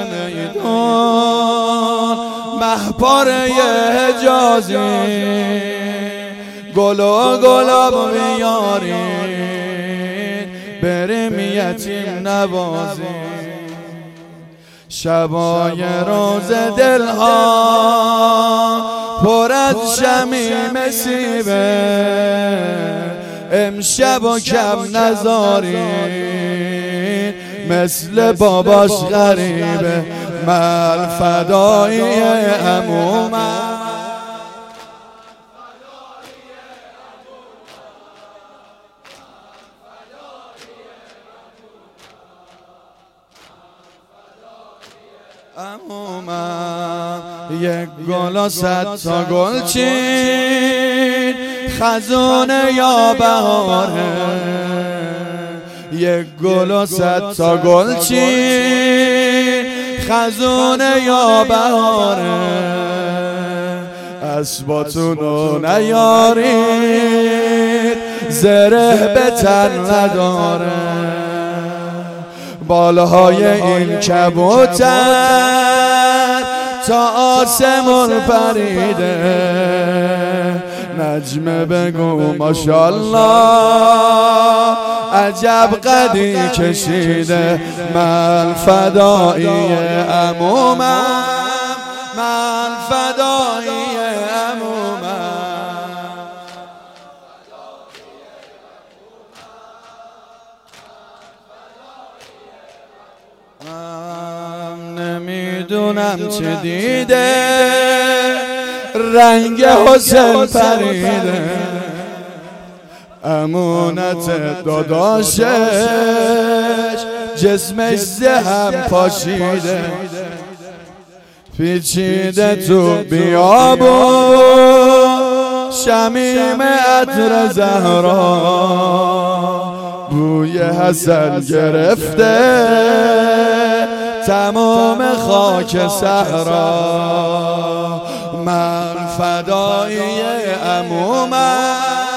میدون مهپاره حجازی گل و گلاب میارین بریم یتیم نوازی شبای روز دلها پر از شمیم سیبه امشب و کم نذارین مثل باباش غریبه من فدایی عمومم عمومم یک گل و 100 تا گل چین خزونه یا بهاره یک گل و 100 تا گل چین خزونه یا بهاره اسباتونو نیارید زره به تن نداره بالهای این کبوتر تا آسمون پریده نجمه بگو ماشاءالله عجب قدی کشیده من فدایی عمومم من فدایی عمومم نمیدونم چه دیده رنگ حسین پریده امونت داداشش جسمش زهم پاشیده پیچیده تو بیابون شمیم عطر زهرا بوی حسن گرفته تمام خاک صحرا من فدایی عمومم